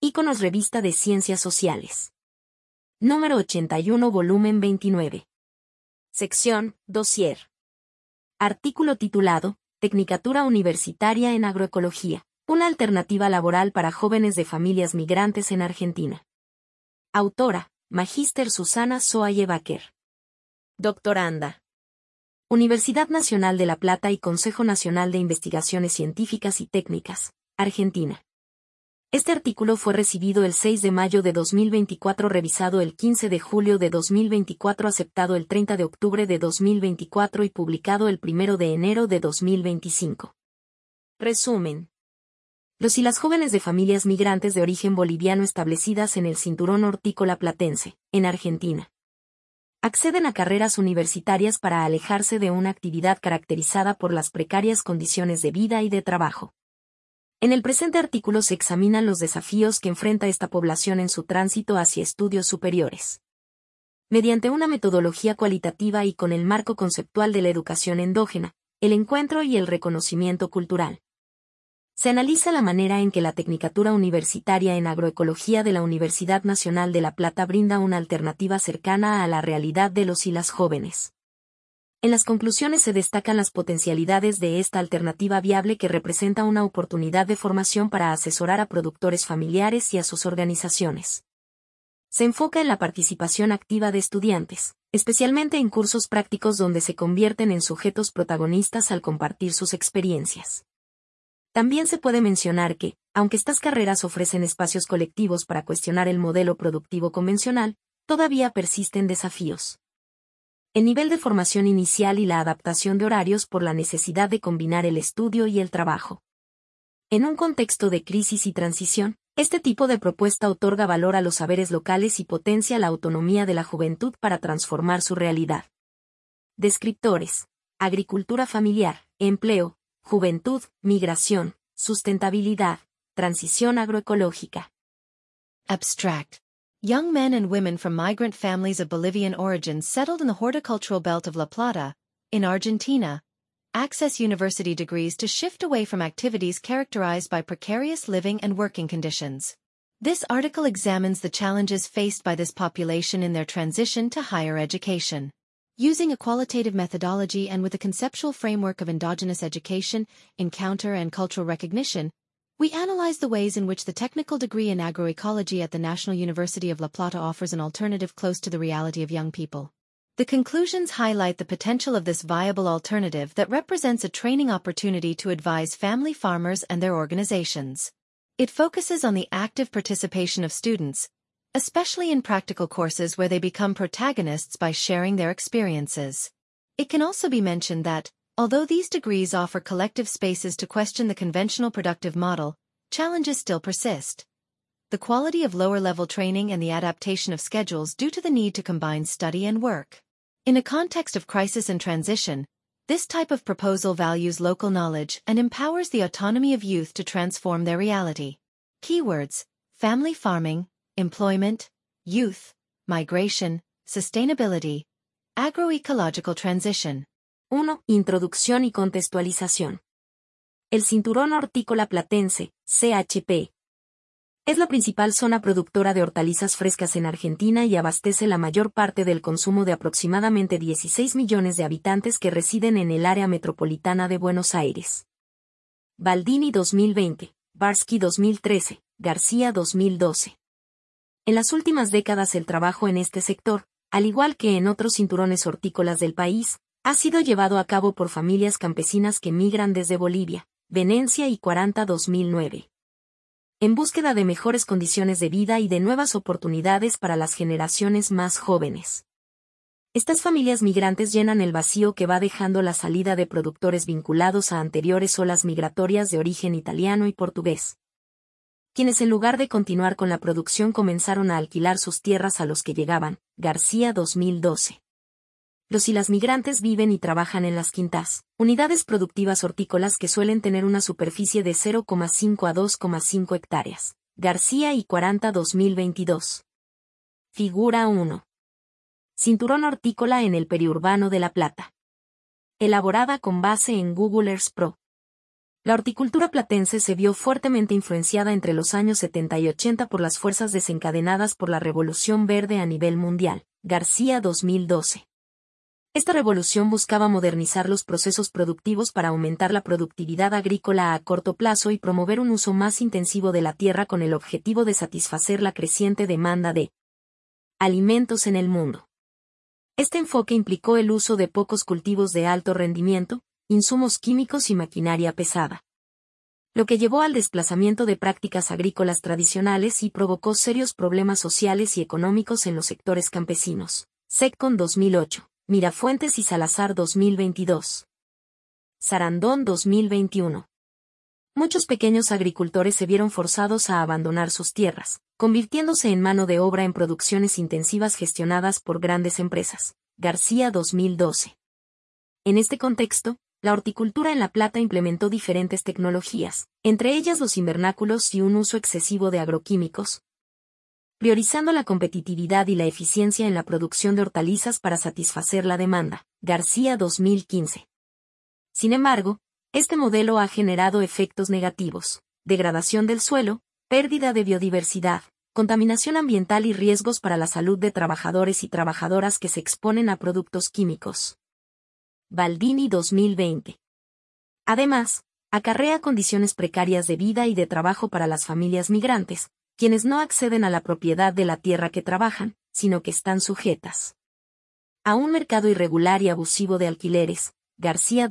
Iconos Revista de Ciencias Sociales. Número 81, volumen 29. Sección, Dossier. Artículo titulado, Tecnicatura Universitaria en Agroecología, una alternativa laboral para jóvenes de familias migrantes en Argentina. Autora, Magíster Susana Soalle Baker. Doctoranda. Universidad Nacional de La Plata y Consejo Nacional de Investigaciones Científicas y Técnicas, Argentina. Este artículo fue recibido el 6 de mayo de 2024, revisado el 15 de julio de 2024, aceptado el 30 de octubre de 2024 y publicado el 1 de enero de 2025. Resumen. Los y las jóvenes de familias migrantes de origen boliviano establecidas en el cinturón hortícola platense, en Argentina, acceden a carreras universitarias para alejarse de una actividad caracterizada por las precarias condiciones de vida y de trabajo. En el presente artículo se examinan los desafíos que enfrenta esta población en su tránsito hacia estudios superiores. Mediante una metodología cualitativa y con el marco conceptual de la educación endógena, el encuentro y el reconocimiento cultural, se analiza la manera en que la Tecnicatura Universitaria en Agroecología de la Universidad Nacional de La Plata brinda una alternativa cercana a la realidad de los y las jóvenes. En las conclusiones se destacan las potencialidades de esta alternativa viable, que representa una oportunidad de formación para asesorar a productores familiares y a sus organizaciones. Se enfoca en la participación activa de estudiantes, especialmente en cursos prácticos donde se convierten en sujetos protagonistas al compartir sus experiencias. También se puede mencionar que, aunque estas carreras ofrecen espacios colectivos para cuestionar el modelo productivo convencional, todavía persisten desafíos. El nivel de formación inicial y la adaptación de horarios por la necesidad de combinar el estudio y el trabajo. En un contexto de crisis y transición, este tipo de propuesta otorga valor a los saberes locales y potencia la autonomía de la juventud para transformar su realidad. Descriptores: agricultura familiar, empleo, juventud, migración, sustentabilidad, transición agroecológica. Abstract. Young men and women from migrant families of Bolivian origin settled in the horticultural belt of La Plata, in Argentina, access university degrees to shift away from activities characterized by precarious living and working conditions. This article examines the challenges faced by this population in their transition to higher education. Using a qualitative methodology and with a conceptual framework of endogenous education, encounter and cultural recognition, we analyze the ways in which the technical degree in agroecology at the National University of La Plata offers an alternative close to the reality of young people. The conclusions highlight the potential of this viable alternative that represents a training opportunity to advise family farmers and their organizations. It focuses on the active participation of students, especially in practical courses where they become protagonists by sharing their experiences. It can also be mentioned that, although these degrees offer collective spaces to question the conventional productive model, challenges still persist. The quality of lower-level training and the adaptation of schedules due to the need to combine study and work. In a context of crisis and transition, this type of proposal values local knowledge and empowers the autonomy of youth to transform their reality. Keywords: family farming, employment, youth, migration, sustainability, agroecological transition. 1. Introducción y contextualización. El cinturón hortícola platense, CHP, es la principal zona productora de hortalizas frescas en Argentina y abastece la mayor parte del consumo de aproximadamente 16 millones de habitantes que residen en el área metropolitana de Buenos Aires. Baldini 2020, Barsky 2013, García 2012. En las últimas décadas el trabajo en este sector, al igual que en otros cinturones hortícolas del país, ha sido llevado a cabo por familias campesinas que migran desde Bolivia, Venecia y 40-2009. En búsqueda de mejores condiciones de vida y de nuevas oportunidades para las generaciones más jóvenes. Estas familias migrantes llenan el vacío que va dejando la salida de productores vinculados a anteriores olas migratorias de origen italiano y portugués, quienes en lugar de continuar con la producción comenzaron a alquilar sus tierras a los que llegaban. García 2012. Los y las migrantes viven y trabajan en las quintas, unidades productivas hortícolas que suelen tener una superficie de 0,5 a 2,5 hectáreas. García y 40-2022. Figura 1. Cinturón hortícola en el periurbano de La Plata. Elaborada con base en Google Earth Pro. La horticultura platense se vio fuertemente influenciada entre los años 70 y 80 por las fuerzas desencadenadas por la Revolución Verde a nivel mundial. García 2012. Esta revolución buscaba modernizar los procesos productivos para aumentar la productividad agrícola a corto plazo y promover un uso más intensivo de la tierra con el objetivo de satisfacer la creciente demanda de alimentos en el mundo. Este enfoque implicó el uso de pocos cultivos de alto rendimiento, insumos químicos y maquinaria pesada, lo que llevó al desplazamiento de prácticas agrícolas tradicionales y provocó serios problemas sociales y económicos en los sectores campesinos. Secon 2008. Mirafuentes y Salazar 2022. Sarandón 2021. Muchos pequeños agricultores se vieron forzados a abandonar sus tierras, convirtiéndose en mano de obra en producciones intensivas gestionadas por grandes empresas. García 2012. En este contexto, la horticultura en La Plata implementó diferentes tecnologías, entre ellas los invernáculos y un uso excesivo de agroquímicos, priorizando la competitividad y la eficiencia en la producción de hortalizas para satisfacer la demanda. García 2015. Sin embargo, este modelo ha generado efectos negativos: degradación del suelo, pérdida de biodiversidad, contaminación ambiental y riesgos para la salud de trabajadores y trabajadoras que se exponen a productos químicos. Baldini 2020. Además, acarrea condiciones precarias de vida y de trabajo para las familias migrantes, quienes no acceden a la propiedad de la tierra que trabajan, sino que están sujetas a un mercado irregular y abusivo de alquileres. García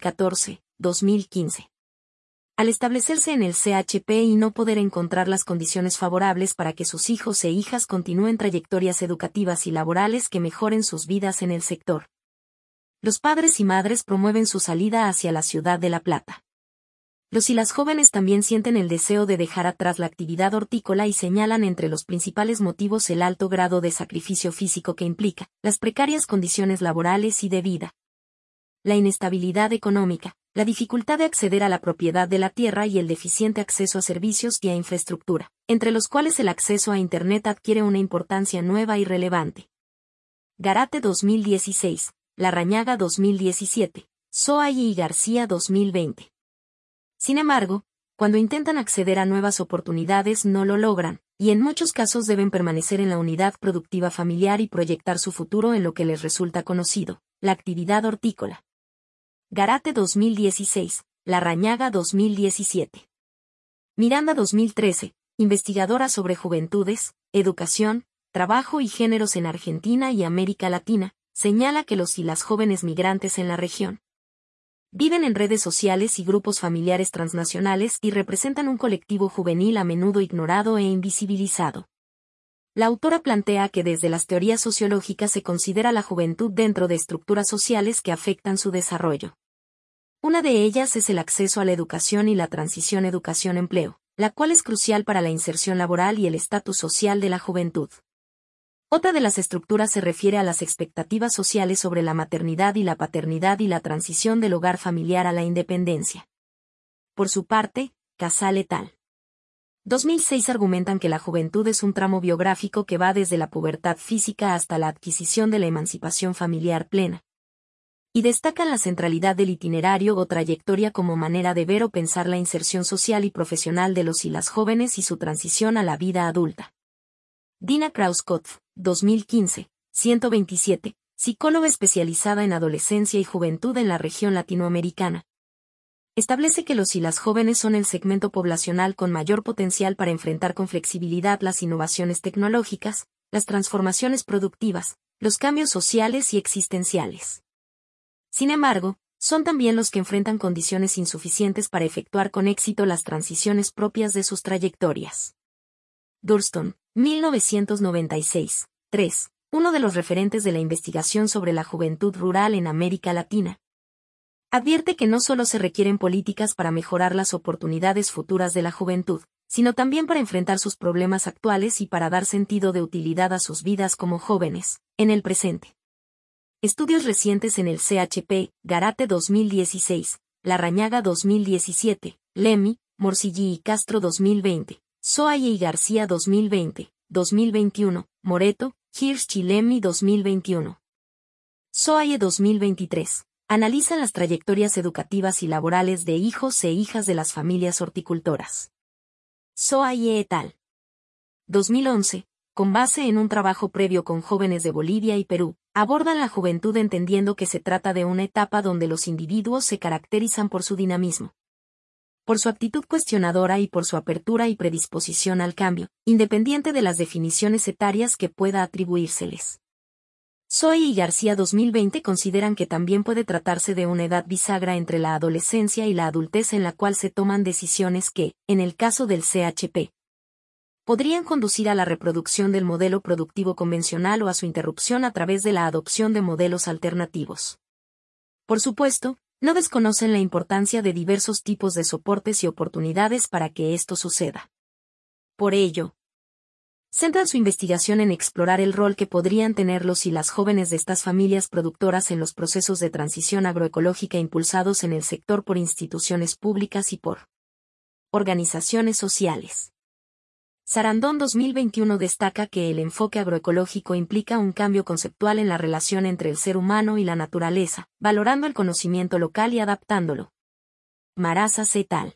2014-2015. Al establecerse en el CHP y no poder encontrar las condiciones favorables para que sus hijos e hijas continúen trayectorias educativas y laborales que mejoren sus vidas en el sector, los padres y madres promueven su salida hacia la ciudad de La Plata. Los y las jóvenes también sienten el deseo de dejar atrás la actividad hortícola y señalan entre los principales motivos el alto grado de sacrificio físico que implica, las precarias condiciones laborales y de vida, la inestabilidad económica, la dificultad de acceder a la propiedad de la tierra y el deficiente acceso a servicios y a infraestructura, entre los cuales el acceso a Internet adquiere una importancia nueva y relevante. Garate 2016, Larrañaga 2017, Soay y García 2020. Sin embargo, cuando intentan acceder a nuevas oportunidades no lo logran, y en muchos casos deben permanecer en la unidad productiva familiar y proyectar su futuro en lo que les resulta conocido, la actividad hortícola. Garate 2016, Larrañaga 2017. Miranda 2013, investigadora sobre juventudes, educación, trabajo y géneros en Argentina y América Latina, señala que los y las jóvenes migrantes en la región viven en redes sociales y grupos familiares transnacionales y representan un colectivo juvenil a menudo ignorado e invisibilizado. La autora plantea que desde las teorías sociológicas se considera la juventud dentro de estructuras sociales que afectan su desarrollo. Una de ellas es el acceso a la educación y la transición educación-empleo, la cual es crucial para la inserción laboral y el estatus social de la juventud. Otra de las estructuras se refiere a las expectativas sociales sobre la maternidad y la paternidad y la transición del hogar familiar a la independencia. Por su parte, Casal et al. 2006 argumentan que la juventud es un tramo biográfico que va desde la pubertad física hasta la adquisición de la emancipación familiar plena. Y destacan la centralidad del itinerario o trayectoria como manera de ver o pensar la inserción social y profesional de los y las jóvenes y su transición a la vida adulta. Dina Krauskopf, 2015, 127, psicóloga especializada en adolescencia y juventud en la región latinoamericana. Establece que los y las jóvenes son el segmento poblacional con mayor potencial para enfrentar con flexibilidad las innovaciones tecnológicas, las transformaciones productivas, los cambios sociales y existenciales. Sin embargo, son también los que enfrentan condiciones insuficientes para efectuar con éxito las transiciones propias de sus trayectorias. Durston, 1996, 3, uno de los referentes de la investigación sobre la juventud rural en América Latina. Advierte que no solo se requieren políticas para mejorar las oportunidades futuras de la juventud, sino también para enfrentar sus problemas actuales y para dar sentido de utilidad a sus vidas como jóvenes, en el presente. Estudios recientes en el CHP, Garate 2016, Larrañaga 2017, Lemi, Morcilli y Castro 2020. Soay y García 2020, 2021, Moreto, Hirsch y Lemi 2021. Soay 2023, Analizan las trayectorias educativas y laborales de hijos e hijas de las familias horticultoras. Soaie et al. 2011, con base en un trabajo previo con jóvenes de Bolivia y Perú, abordan la juventud entendiendo que se trata de una etapa donde los individuos se caracterizan por su dinamismo, por su actitud cuestionadora y por su apertura y predisposición al cambio, independiente de las definiciones etarias que pueda atribuírseles. Soy y García 2020 consideran que también puede tratarse de una edad bisagra entre la adolescencia y la adultez en la cual se toman decisiones que, en el caso del CHP, podrían conducir a la reproducción del modelo productivo convencional o a su interrupción a través de la adopción de modelos alternativos. Por supuesto, no desconocen la importancia de diversos tipos de soportes y oportunidades para que esto suceda. Por ello, centran su investigación en explorar el rol que podrían tener los y las jóvenes de estas familias productoras en los procesos de transición agroecológica impulsados en el sector por instituciones públicas y por organizaciones sociales. Sarandón 2021 destaca que el enfoque agroecológico implica un cambio conceptual en la relación entre el ser humano y la naturaleza, valorando el conocimiento local y adaptándolo. Marazas et al.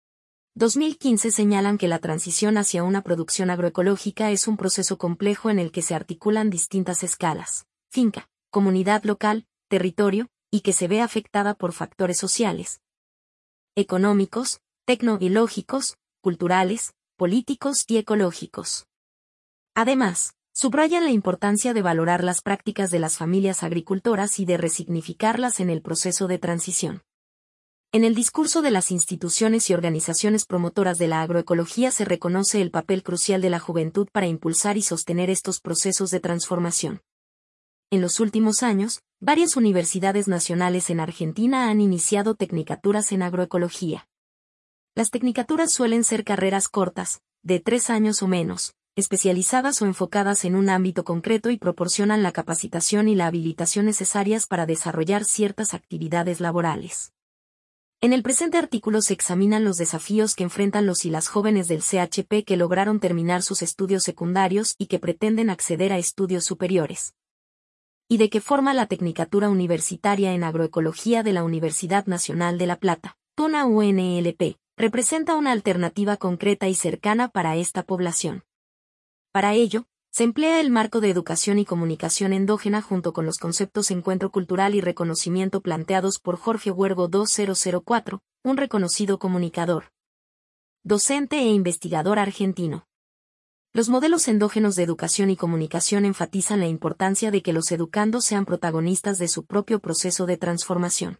2015 señalan que la transición hacia una producción agroecológica es un proceso complejo en el que se articulan distintas escalas, finca, comunidad local, territorio, y que se ve afectada por factores sociales, económicos, tecnobiológicos, culturales, políticos y ecológicos. Además, subrayan la importancia de valorar las prácticas de las familias agricultoras y de resignificarlas en el proceso de transición. En el discurso de las instituciones y organizaciones promotoras de la agroecología se reconoce el papel crucial de la juventud para impulsar y sostener estos procesos de transformación. En los últimos años, varias universidades nacionales en Argentina han iniciado tecnicaturas en agroecología. Las tecnicaturas suelen ser carreras cortas, de 3 años o menos, especializadas o enfocadas en un ámbito concreto y proporcionan la capacitación y la habilitación necesarias para desarrollar ciertas actividades laborales. En el presente artículo se examinan los desafíos que enfrentan los y las jóvenes del CHP que lograron terminar sus estudios secundarios y que pretenden acceder a estudios superiores. Y de qué forma la Tecnicatura Universitaria en Agroecología de la Universidad Nacional de La Plata, TUNA UNLP, representa una alternativa concreta y cercana para esta población. Para ello, se emplea el marco de educación y comunicación endógena junto con los conceptos encuentro cultural y reconocimiento planteados por Jorge Huergo 2004, un reconocido comunicador, docente e investigador argentino. Los modelos endógenos de educación y comunicación enfatizan la importancia de que los educandos sean protagonistas de su propio proceso de transformación.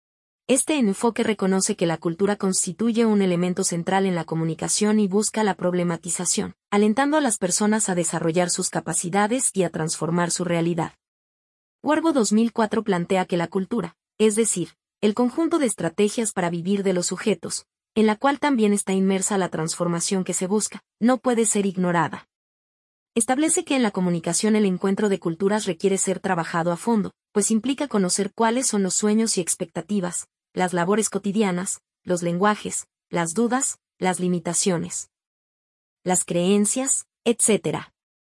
Este enfoque reconoce que la cultura constituye un elemento central en la comunicación y busca la problematización, alentando a las personas a desarrollar sus capacidades y a transformar su realidad. Huergo 2004 plantea que la cultura, es decir, el conjunto de estrategias para vivir de los sujetos, en la cual también está inmersa la transformación que se busca, no puede ser ignorada. Establece que en la comunicación el encuentro de culturas requiere ser trabajado a fondo, pues implica conocer cuáles son los sueños y expectativas, las labores cotidianas, los lenguajes, las dudas, las limitaciones, las creencias, etc.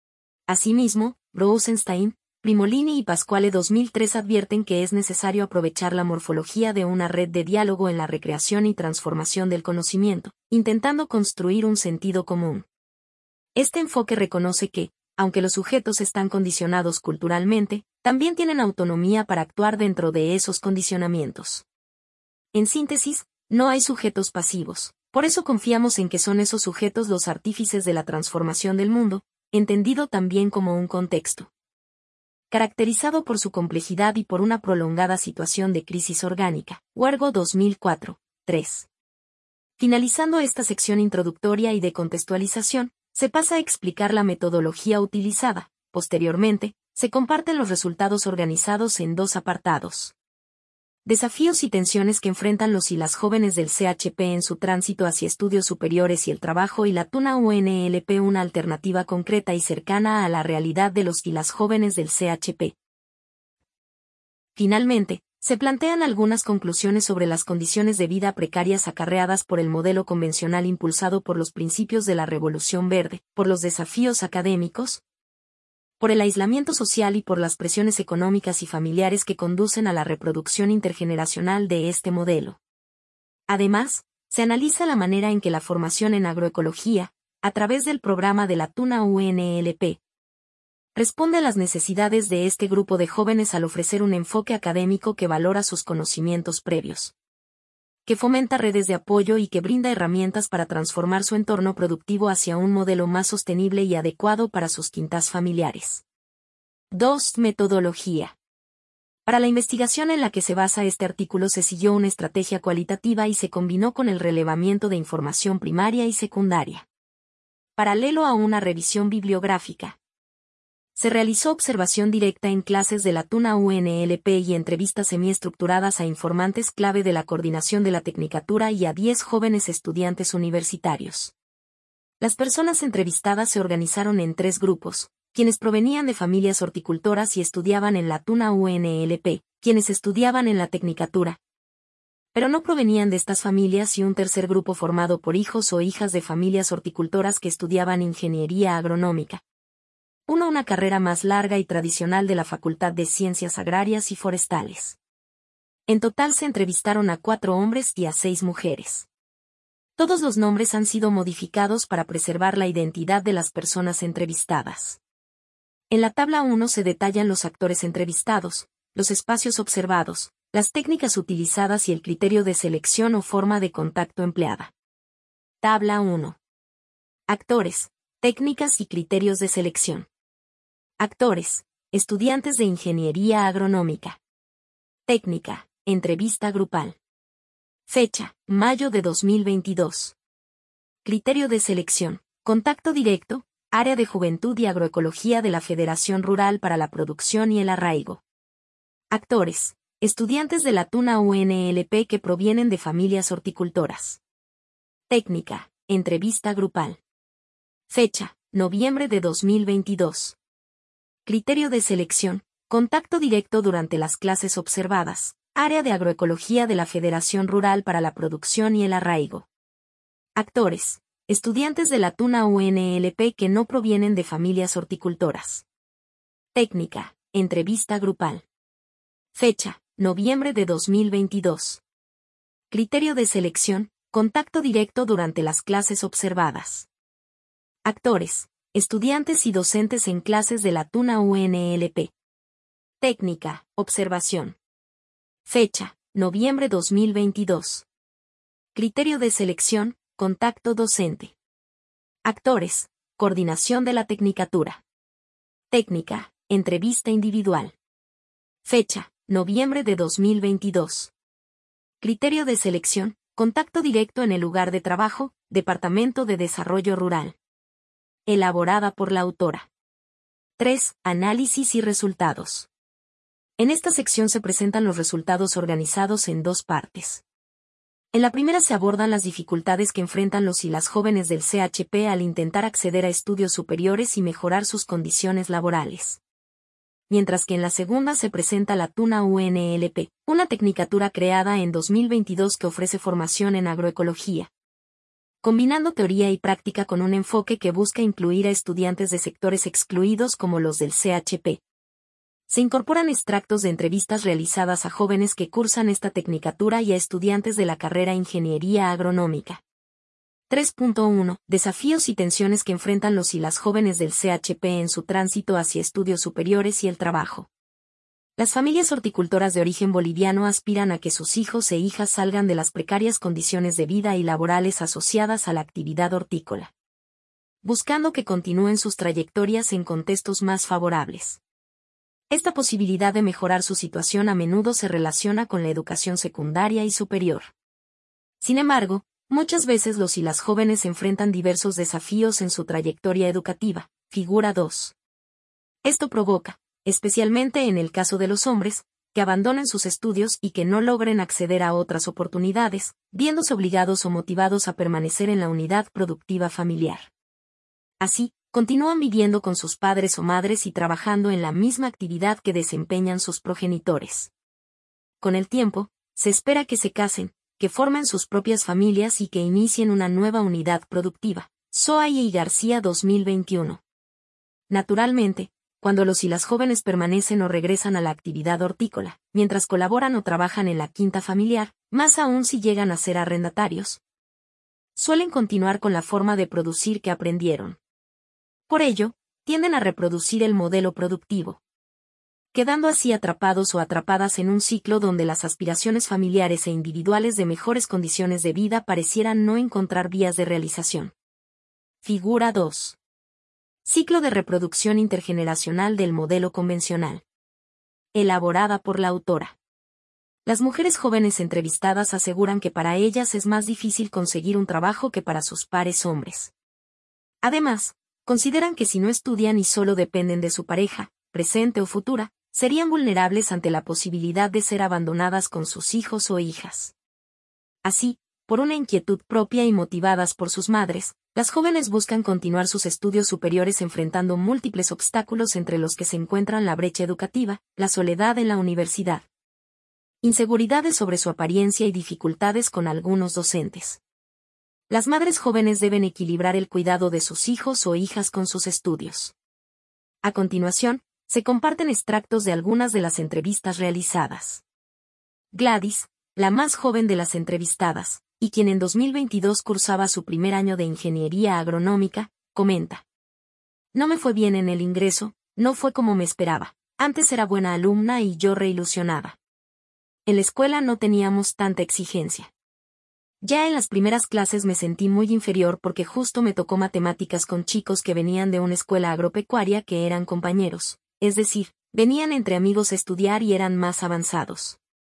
Asimismo, Rosenstein, Primolini y Pasquale 2003 advierten que es necesario aprovechar la morfología de una red de diálogo en la recreación y transformación del conocimiento, intentando construir un sentido común. Este enfoque reconoce que, aunque los sujetos están condicionados culturalmente, también tienen autonomía para actuar dentro de esos condicionamientos. En síntesis, no hay sujetos pasivos, por eso confiamos en que son esos sujetos los artífices de la transformación del mundo, entendido también como un contexto caracterizado por su complejidad y por una prolongada situación de crisis orgánica. Huergo 2004, 3. Finalizando esta sección introductoria y de contextualización, se pasa a explicar la metodología utilizada. Posteriormente, se comparten los resultados organizados en 2 apartados. Desafíos y tensiones que enfrentan los y las jóvenes del CHP en su tránsito hacia estudios superiores y el trabajo y la TUNA UNLP, una alternativa concreta y cercana a la realidad de los y las jóvenes del CHP. Finalmente, se plantean algunas conclusiones sobre las condiciones de vida precarias acarreadas por el modelo convencional impulsado por los principios de la Revolución Verde, por los desafíos académicos, por el aislamiento social y por las presiones económicas y familiares que conducen a la reproducción intergeneracional de este modelo. Además, se analiza la manera en que la formación en agroecología, a través del programa de la TUNA UNLP, responde a las necesidades de este grupo de jóvenes al ofrecer un enfoque académico que valora sus conocimientos previos, que fomenta redes de apoyo y que brinda herramientas para transformar su entorno productivo hacia un modelo más sostenible y adecuado para sus quintas familiares. 2. Metodología. Para la investigación en la que se basa este artículo se siguió una estrategia cualitativa y se combinó con el relevamiento de información primaria y secundaria. Paralelo a una revisión bibliográfica, se realizó observación directa en clases de la TUNA UNLP y entrevistas semiestructuradas a informantes clave de la coordinación de la Tecnicatura y a 10 jóvenes estudiantes universitarios. Las personas entrevistadas se organizaron en 3 grupos, quienes provenían de familias horticultoras y estudiaban en la TUNA UNLP, quienes estudiaban en la Tecnicatura, pero no provenían de estas familias, y un tercer grupo formado por hijos o hijas de familias horticultoras que estudiaban ingeniería agronómica. Una carrera más larga y tradicional de la Facultad de Ciencias Agrarias y Forestales. En total se entrevistaron a 4 hombres y a 6 mujeres. Todos los nombres han sido modificados para preservar la identidad de las personas entrevistadas. En la tabla 1 se detallan los actores entrevistados, los espacios observados, las técnicas utilizadas y el criterio de selección o forma de contacto empleada. Tabla 1. Actores, técnicas y criterios de selección. Actores, estudiantes de ingeniería agronómica. Técnica, entrevista grupal. Fecha, mayo de 2022. Criterio de selección, contacto directo, área de juventud y agroecología de la Federación Rural para la Producción y el Arraigo. Actores, estudiantes de la TUNA UNLP que provienen de familias horticultoras. Técnica, entrevista grupal. Fecha, noviembre de 2022. Criterio de selección, contacto directo durante las clases observadas, área de agroecología de la Federación Rural para la Producción y el Arraigo. Actores, estudiantes de la TUNA UNLP que no provienen de familias horticultoras. Técnica, entrevista grupal. Fecha, noviembre de 2022. Criterio de selección, contacto directo durante las clases observadas. Actores, estudiantes y docentes en clases de la TUNA UNLP. Técnica, observación. Fecha, noviembre 2022. Criterio de selección, contacto docente. Actores, coordinación de la Tecnicatura. Técnica, entrevista individual. Fecha, noviembre de 2022. Criterio de selección, contacto directo en el lugar de trabajo, Departamento de Desarrollo Rural. Elaborada por la autora. 3. Análisis y resultados. En esta sección se presentan los resultados organizados en 2 partes. En la primera se abordan las dificultades que enfrentan los y las jóvenes del CHP al intentar acceder a estudios superiores y mejorar sus condiciones laborales. Mientras que en la segunda se presenta la TUNA UNLP, una tecnicatura creada en 2022 que ofrece formación en agroecología, combinando teoría y práctica con un enfoque que busca incluir a estudiantes de sectores excluidos como los del CHP. Se incorporan extractos de entrevistas realizadas a jóvenes que cursan esta tecnicatura y a estudiantes de la carrera Ingeniería Agronómica. 3.1. Desafíos y tensiones que enfrentan los y las jóvenes del CHP en su tránsito hacia estudios superiores y el trabajo. Las familias horticultoras de origen boliviano aspiran a que sus hijos e hijas salgan de las precarias condiciones de vida y laborales asociadas a la actividad hortícola, buscando que continúen sus trayectorias en contextos más favorables. Esta posibilidad de mejorar su situación a menudo se relaciona con la educación secundaria y superior. Sin embargo, muchas veces los y las jóvenes enfrentan diversos desafíos en su trayectoria educativa. Figura 2. Esto provoca, especialmente en el caso de los hombres, que abandonen sus estudios y que no logren acceder a otras oportunidades, viéndose obligados o motivados a permanecer en la unidad productiva familiar. Así, continúan viviendo con sus padres o madres y trabajando en la misma actividad que desempeñan sus progenitores. Con el tiempo, se espera que se casen, que formen sus propias familias y que inicien una nueva unidad productiva. Soay y García 2021. Naturalmente, cuando los y las jóvenes permanecen o regresan a la actividad hortícola, mientras colaboran o trabajan en la quinta familiar, más aún si llegan a ser arrendatarios, suelen continuar con la forma de producir que aprendieron. Por ello, tienden a reproducir el modelo productivo, quedando así atrapados o atrapadas en un ciclo donde las aspiraciones familiares e individuales de mejores condiciones de vida parecieran no encontrar vías de realización. Figura 2. Ciclo de reproducción intergeneracional del modelo convencional. Elaborada por la autora. Las mujeres jóvenes entrevistadas aseguran que para ellas es más difícil conseguir un trabajo que para sus pares hombres. Además, consideran que si no estudian y solo dependen de su pareja, presente o futura, serían vulnerables ante la posibilidad de ser abandonadas con sus hijos o hijas. Así, por una inquietud propia y motivadas por sus madres, las jóvenes buscan continuar sus estudios superiores enfrentando múltiples obstáculos entre los que se encuentran la brecha educativa, la soledad en la universidad, inseguridades sobre su apariencia y dificultades con algunos docentes. Las madres jóvenes deben equilibrar el cuidado de sus hijos o hijas con sus estudios. A continuación, se comparten extractos de algunas de las entrevistas realizadas. Gladys, la más joven de las entrevistadas, y quien en 2022 cursaba su primer año de ingeniería agronómica, comenta: "No me fue bien en el ingreso, no fue como me esperaba. Antes era buena alumna y yo reilusionada. En la escuela no teníamos tanta exigencia. Ya en las primeras clases me sentí muy inferior porque justo me tocó matemáticas con chicos que venían de una escuela agropecuaria que eran compañeros, es decir, venían entre amigos a estudiar y eran más avanzados.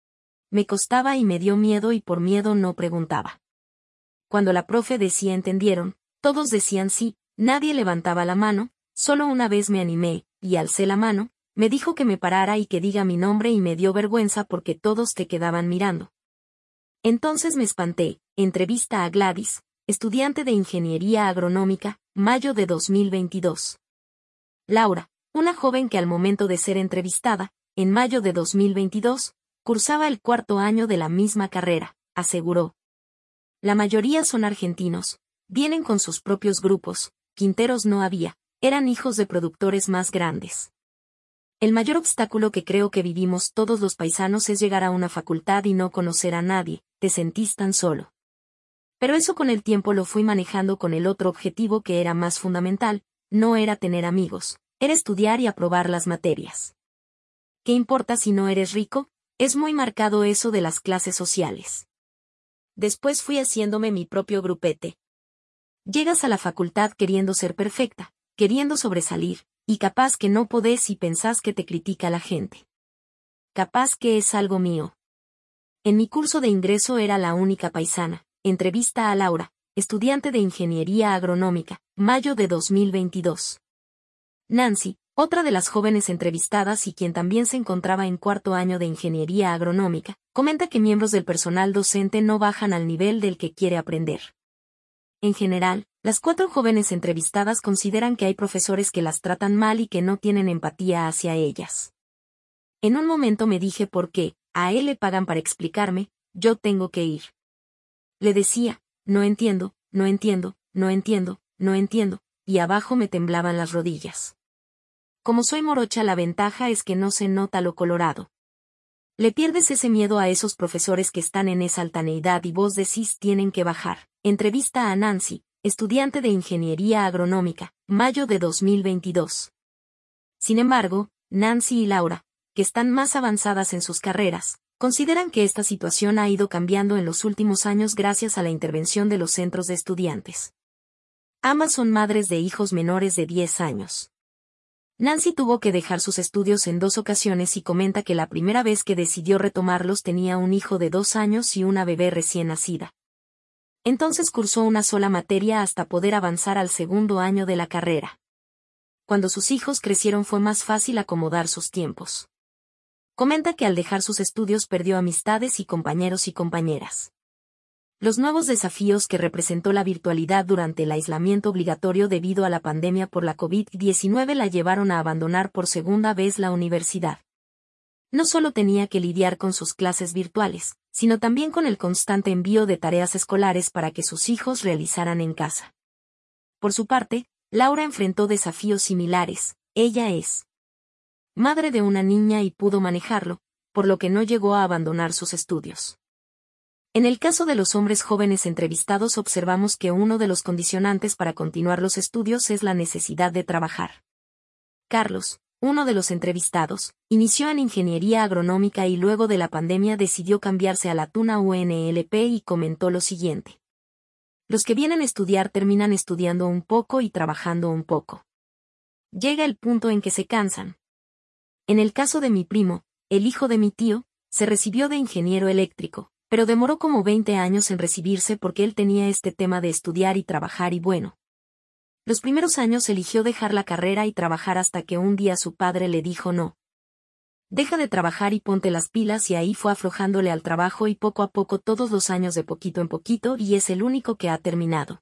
Me costaba y me dio miedo y por miedo no preguntaba. Cuando la profe decía entendieron, todos decían sí, nadie levantaba la mano, solo una vez me animé, y alcé la mano, me dijo que me parara y que diga mi nombre y me dio vergüenza porque todos te quedaban mirando. Entonces me espanté". Entrevista a Gladys, estudiante de Ingeniería Agronómica, mayo de 2022. Laura, una joven que al momento de ser entrevistada, en mayo de 2022, cursaba el cuarto año de la misma carrera, aseguró: "La mayoría son argentinos, vienen con sus propios grupos, quinteros no había, eran hijos de productores más grandes. El mayor obstáculo que creo que vivimos todos los paisanos es llegar a una facultad y no conocer a nadie, te sentís tan solo. Pero eso con el tiempo lo fui manejando con el otro objetivo que era más fundamental, no era tener amigos, era estudiar y aprobar las materias. ¿Qué importa si no eres rico? Es muy marcado eso de las clases sociales. Después fui haciéndome mi propio grupete. Llegas a la facultad queriendo ser perfecta, queriendo sobresalir, y capaz que no podés y pensás que te critica la gente. Capaz que es algo mío. En mi curso de ingreso era la única paisana". Entrevista a Laura, estudiante de Ingeniería Agronómica, mayo de 2022. Nancy, otra de las jóvenes entrevistadas y quien también se encontraba en cuarto año de Ingeniería Agronómica, comenta que miembros del personal docente no bajan al nivel del que quiere aprender. En general, las 4 jóvenes entrevistadas consideran que hay profesores que las tratan mal y que no tienen empatía hacia ellas. En un momento me dije por qué, a él le pagan para explicarme, yo tengo que ir. Le decía, no entiendo, no entiendo, no entiendo, no entiendo, y abajo me temblaban las rodillas. Como soy morocha, la ventaja es que no se nota lo colorado. Le pierdes ese miedo a esos profesores que están en esa altaneidad y vos decís tienen que bajar". Entrevista a Nancy, estudiante de Ingeniería Agronómica, mayo de 2022. Sin embargo, Nancy y Laura, que están más avanzadas en sus carreras, consideran que esta situación ha ido cambiando en los últimos años gracias a la intervención de los centros de estudiantes. Ambas son madres de hijos menores de 10 años. Nancy tuvo que dejar sus estudios en 2 ocasiones y comenta que la primera vez que decidió retomarlos tenía un hijo de 2 años y una bebé recién nacida. Entonces cursó una sola materia hasta poder avanzar al segundo año de la carrera. Cuando sus hijos crecieron fue más fácil acomodar sus tiempos. Comenta que al dejar sus estudios perdió amistades y compañeros y compañeras. Los nuevos desafíos que representó la virtualidad durante el aislamiento obligatorio debido a la pandemia por la COVID-19 la llevaron a abandonar por segunda vez la universidad. No solo tenía que lidiar con sus clases virtuales, sino también con el constante envío de tareas escolares para que sus hijos realizaran en casa. Por su parte, Laura enfrentó desafíos similares. Ella es madre de una niña y pudo manejarlo, por lo que no llegó a abandonar sus estudios. En el caso de los hombres jóvenes entrevistados observamos que uno de los condicionantes para continuar los estudios es la necesidad de trabajar. Carlos, uno de los entrevistados, inició en ingeniería agronómica y luego de la pandemia decidió cambiarse a la Tuna UNLP y comentó lo siguiente. Los que vienen a estudiar terminan estudiando un poco y trabajando un poco. Llega el punto en que se cansan. En el caso de mi primo, el hijo de mi tío, se recibió de ingeniero eléctrico, pero demoró como 20 años en recibirse porque él tenía este tema de estudiar y trabajar y bueno. Los primeros años eligió dejar la carrera y trabajar hasta que un día su padre le dijo no. Deja de trabajar y ponte las pilas y ahí fue aflojándole al trabajo y poco a poco todos los años de poquito en poquito y es el único que ha terminado.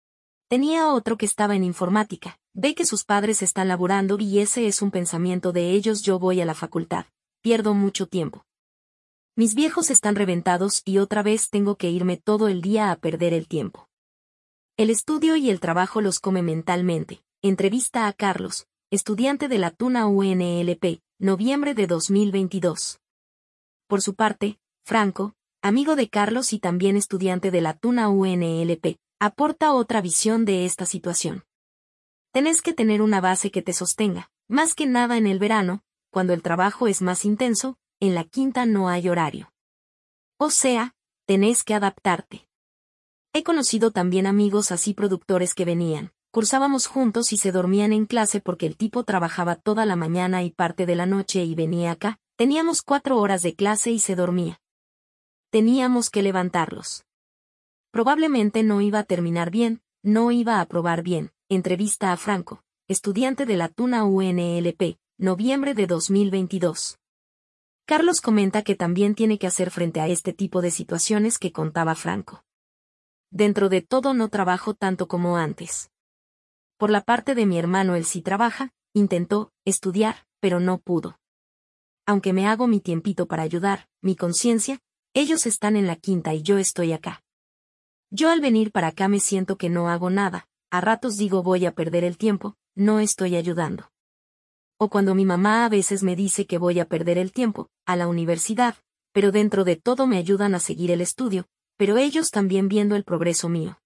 Tenía otro que estaba en informática, ve que sus padres están laburando y ese es un pensamiento de ellos yo voy a la facultad, pierdo mucho tiempo. Mis viejos están reventados y otra vez tengo que irme todo el día a perder el tiempo. El estudio y el trabajo los come mentalmente. Entrevista a Carlos, estudiante de la Tuna UNLP, noviembre de 2022. Por su parte, Franco, amigo de Carlos y también estudiante de la Tuna UNLP, aporta otra visión de esta situación. Tenés que tener una base que te sostenga, más que nada en el verano, cuando el trabajo es más intenso, en la quinta no hay horario. O sea, tenés que adaptarte. He conocido también amigos así productores que venían, cursábamos juntos y se dormían en clase porque el tipo trabajaba toda la mañana y parte de la noche y venía acá, teníamos 4 horas de clase y se dormía. Teníamos que levantarlos. Probablemente no iba a terminar bien, no iba a aprobar bien. Entrevista a Franco, estudiante de la Tuna UNLP, noviembre de 2022. Carlos comenta que también tiene que hacer frente a este tipo de situaciones que contaba Franco. Dentro de todo no trabajo tanto como antes. Por la parte de mi hermano él sí trabaja, intentó estudiar, pero no pudo. Aunque me hago mi tiempito para ayudar, mi conciencia, ellos están en la quinta y yo estoy acá. Yo al venir para acá me siento que no hago nada, a ratos digo voy a perder el tiempo, no estoy ayudando. O cuando mi mamá a veces me dice que voy a perder el tiempo, a la universidad, pero dentro de todo me ayudan a seguir el estudio, pero ellos también viendo el progreso mío.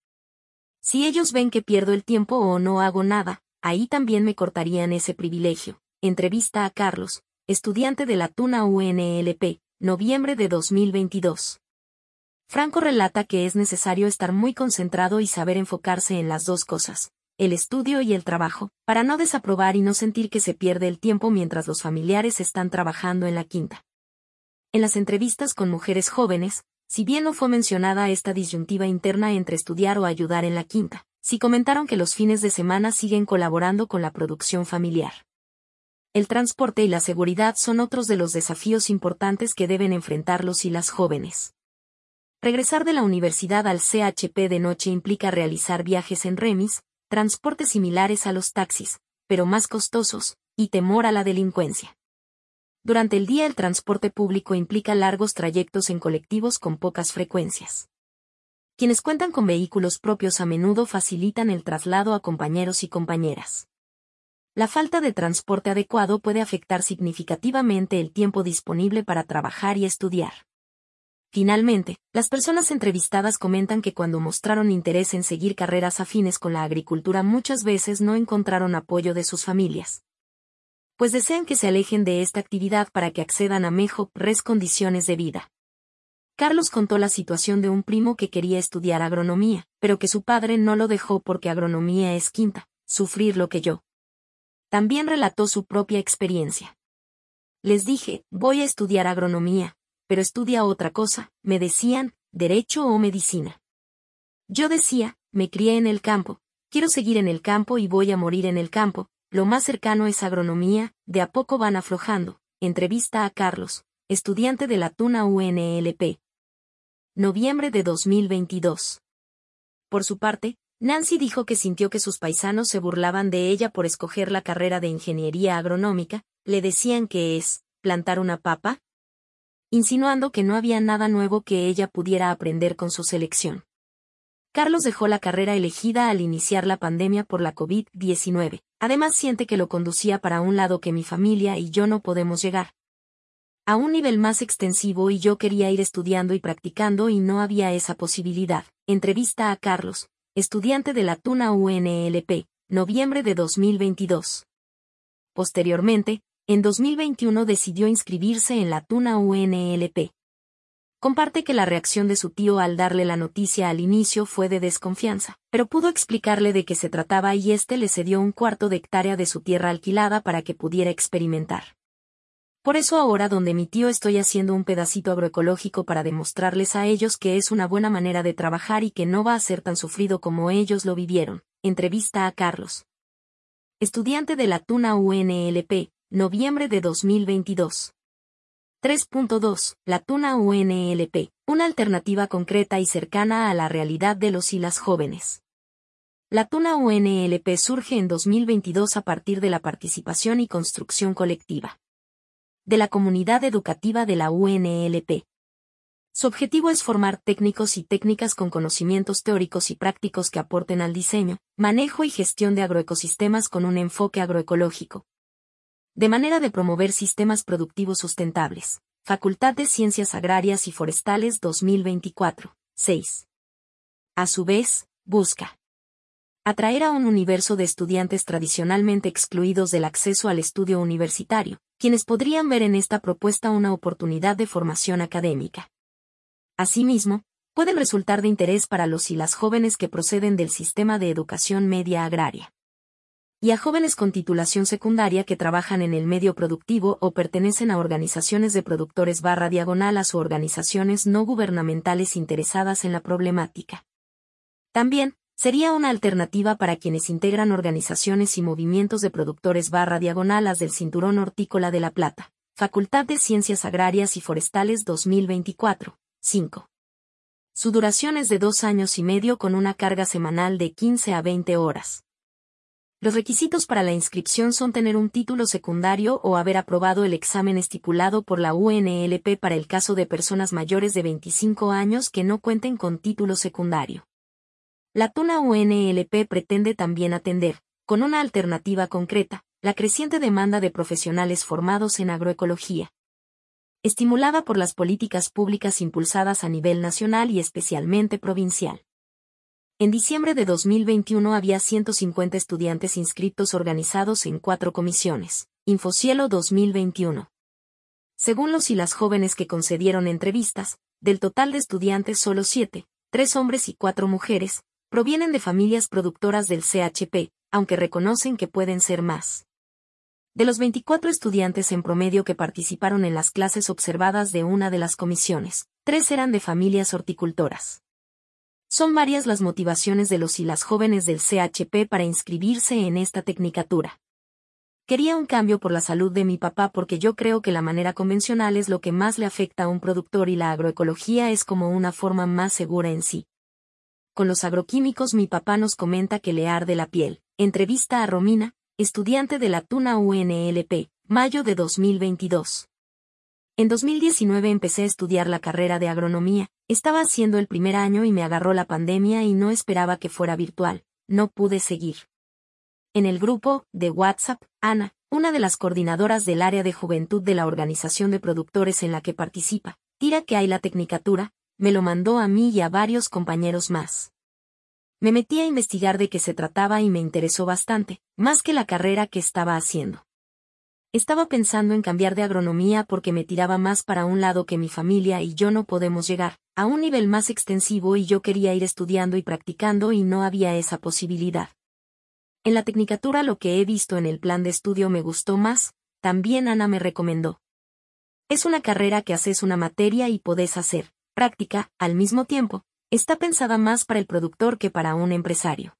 Si ellos ven que pierdo el tiempo o no hago nada, ahí también me cortarían ese privilegio. Entrevista a Carlos, estudiante de la Tuna UNLP, noviembre de 2022. Franco relata que es necesario estar muy concentrado y saber enfocarse en las dos cosas, el estudio y el trabajo, para no desaprobar y no sentir que se pierde el tiempo mientras los familiares están trabajando en la quinta. En las entrevistas con mujeres jóvenes, si bien no fue mencionada esta disyuntiva interna entre estudiar o ayudar en la quinta, sí comentaron que los fines de semana siguen colaborando con la producción familiar. El transporte y la seguridad son otros de los desafíos importantes que deben enfrentar los y las jóvenes. Regresar de la universidad al CHP de noche implica realizar viajes en remis, transportes similares a los taxis, pero más costosos, y temor a la delincuencia. Durante el día el transporte público implica largos trayectos en colectivos con pocas frecuencias. Quienes cuentan con vehículos propios a menudo facilitan el traslado a compañeros y compañeras. La falta de transporte adecuado puede afectar significativamente el tiempo disponible para trabajar y estudiar. Finalmente, las personas entrevistadas comentan que cuando mostraron interés en seguir carreras afines con la agricultura muchas veces no encontraron apoyo de sus familias, pues desean que se alejen de esta actividad para que accedan a mejores condiciones de vida. Carlos contó la situación de un primo que quería estudiar agronomía, pero que su padre no lo dejó porque agronomía es quinta, sufrir lo que yo. También relató su propia experiencia. Les dije, voy a estudiar agronomía, pero estudia otra cosa, me decían, derecho o medicina. Yo decía, me crié en el campo, quiero seguir en el campo y voy a morir en el campo. Lo más cercano es agronomía, de a poco van aflojando. Entrevista a Carlos, estudiante de la Tuna UNLP. Noviembre de 2022. Por su parte, Nancy dijo que sintió que sus paisanos se burlaban de ella por escoger la carrera de ingeniería agronómica, le decían que es, plantar una papa, insinuando que no había nada nuevo que ella pudiera aprender con su selección. Carlos dejó la carrera elegida al iniciar la pandemia por la COVID-19. Además siente que lo conducía para un lado que mi familia y yo no podemos llegar. A un nivel más extensivo y yo quería ir estudiando y practicando y no había esa posibilidad. Entrevista a Carlos, estudiante de la Tuna UNLP, noviembre de 2022. Posteriormente, en 2021 decidió inscribirse en la Tuna UNLP. Comparte que la reacción de su tío al darle la noticia al inicio fue de desconfianza, pero pudo explicarle de qué se trataba y éste le cedió un cuarto de hectárea de su tierra alquilada para que pudiera experimentar. Por eso ahora donde mi tío estoy haciendo un pedacito agroecológico para demostrarles a ellos que es una buena manera de trabajar y que no va a ser tan sufrido como ellos lo vivieron. Entrevista a Carlos. Estudiante de la Tuna UNLP, noviembre de 2022. 3.2. La Tuna UNLP, una alternativa concreta y cercana a la realidad de los y las jóvenes. La Tuna UNLP surge en 2022 a partir de la participación y construcción colectiva de la comunidad educativa de la UNLP. Su objetivo es formar técnicos y técnicas con conocimientos teóricos y prácticos que aporten al diseño, manejo y gestión de agroecosistemas con un enfoque agroecológico, de manera de promover sistemas productivos sustentables. Facultad de Ciencias Agrarias y Forestales 2024. 6. A su vez, busca atraer a un universo de estudiantes tradicionalmente excluidos del acceso al estudio universitario, quienes podrían ver en esta propuesta una oportunidad de formación académica. Asimismo, pueden resultar de interés para los y las jóvenes que proceden del sistema de educación media agraria, y a jóvenes con titulación secundaria que trabajan en el medio productivo o pertenecen a organizaciones de productores /diagonal o organizaciones no gubernamentales interesadas en la problemática. También, sería una alternativa para quienes integran organizaciones y movimientos de productores /diagonal del Cinturón Hortícola de La Plata. Facultad de Ciencias Agrarias y Forestales 2024. 5. Su duración es de 2 años y medio con una carga semanal de 15 a 20 horas. Los requisitos para la inscripción son tener un título secundario o haber aprobado el examen estipulado por la UNLP para el caso de personas mayores de 25 años que no cuenten con título secundario. La Tuna UNLP pretende también atender, con una alternativa concreta, la creciente demanda de profesionales formados en agroecología, estimulada por las políticas públicas impulsadas a nivel nacional y especialmente provincial. En diciembre de 2021 había 150 estudiantes inscritos organizados en 4 comisiones. Infocielo 2021. Según los y las jóvenes que concedieron entrevistas, del total de estudiantes solo 7, 3 hombres y 4 mujeres, provienen de familias productoras del CHP, aunque reconocen que pueden ser más. De los 24 estudiantes en promedio que participaron en las clases observadas de una de las comisiones, 3 eran de familias horticultoras. Son varias las motivaciones de los y las jóvenes del CHP para inscribirse en esta tecnicatura. Quería un cambio por la salud de mi papá porque yo creo que la manera convencional es lo que más le afecta a un productor y la agroecología es como una forma más segura en sí. Con los agroquímicos mi papá nos comenta que le arde la piel. Entrevista a Romina, estudiante de la Tuna UNLP, mayo de 2022. En 2019 empecé a estudiar la carrera de agronomía, estaba haciendo el primer año y me agarró la pandemia y no esperaba que fuera virtual, no pude seguir. En el grupo de WhatsApp, Ana, una de las coordinadoras del área de juventud de la organización de productores en la que participa, tira que hay la tecnicatura, me lo mandó a mí y a varios compañeros más. Me metí a investigar de qué se trataba y me interesó bastante, más que la carrera que estaba haciendo. Estaba pensando en cambiar de agronomía porque me tiraba más para un lado que mi familia y yo no podemos llegar a un nivel más extensivo y yo quería ir estudiando y practicando y no había esa posibilidad. En la tecnicatura lo que he visto en el plan de estudio me gustó más, también Ana me recomendó. Es una carrera que haces una materia y podés hacer práctica, al mismo tiempo, está pensada más para el productor que para un empresario.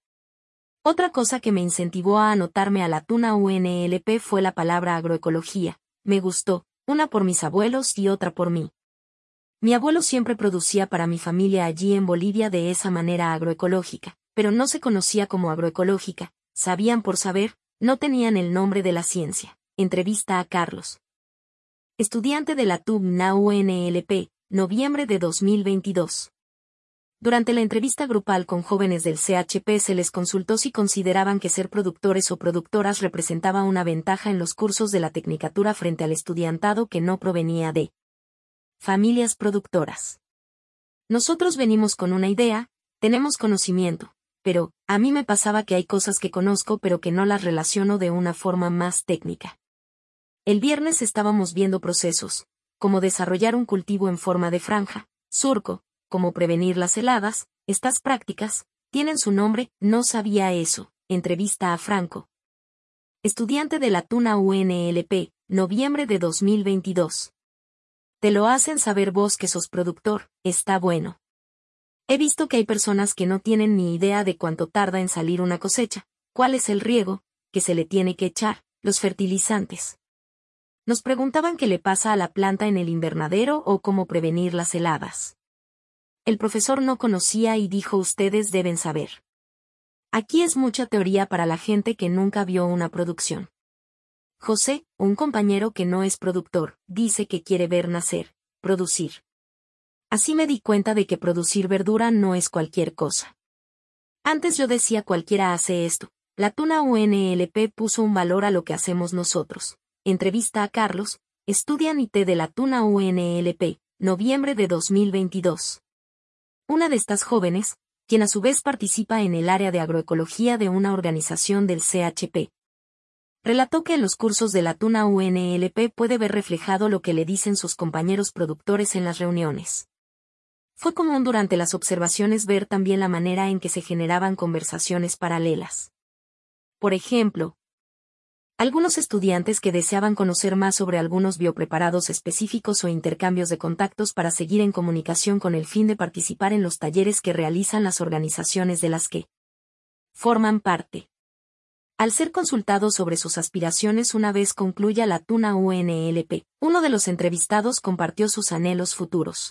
Otra cosa que me incentivó a anotarme a la Tuna UNLP fue la palabra agroecología, me gustó, una por mis abuelos y otra por mí. Mi abuelo siempre producía para mi familia allí en Bolivia de esa manera agroecológica, pero no se conocía como agroecológica, sabían por saber, no tenían el nombre de la ciencia. Entrevista a Carlos. Estudiante de la Tuna UNLP, noviembre de 2022. Durante la entrevista grupal con jóvenes del CHP se les consultó si consideraban que ser productores o productoras representaba una ventaja en los cursos de la Tecnicatura frente al estudiantado que no provenía de familias productoras. Nosotros venimos con una idea, tenemos conocimiento, pero, a mí me pasaba que hay cosas que conozco pero que no las relaciono de una forma más técnica. El viernes estábamos viendo procesos, como desarrollar un cultivo en forma de franja, surco, como prevenir las heladas. Estas prácticas tienen su nombre, no sabía eso. Entrevista a Franco. Estudiante de la Tuna UNLP, noviembre de 2022. Te lo hacen saber vos que sos productor, está bueno. He visto que hay personas que no tienen ni idea de cuánto tarda en salir una cosecha, cuál es el riego, que se le tiene que echar, los fertilizantes. Nos preguntaban qué le pasa a la planta en el invernadero o cómo prevenir las heladas. El profesor no conocía y dijo ustedes deben saber. Aquí es mucha teoría para la gente que nunca vio una producción. José, un compañero que no es productor, dice que quiere ver nacer, producir. Así me di cuenta de que producir verdura no es cualquier cosa. Antes yo decía cualquiera hace esto. La Tuna UNLP puso un valor a lo que hacemos nosotros. Entrevista a Carlos, estudian IT de la Tuna UNLP, noviembre de 2022. Una de estas jóvenes, quien a su vez participa en el área de agroecología de una organización del CHP, relató que en los cursos de la Tuna UNLP puede ver reflejado lo que le dicen sus compañeros productores en las reuniones. Fue común durante las observaciones ver también la manera en que se generaban conversaciones paralelas. Por ejemplo, algunos estudiantes que deseaban conocer más sobre algunos biopreparados específicos o intercambios de contactos para seguir en comunicación con el fin de participar en los talleres que realizan las organizaciones de las que forman parte. Al ser consultados sobre sus aspiraciones una vez concluya la Tuna UNLP, uno de los entrevistados compartió sus anhelos futuros.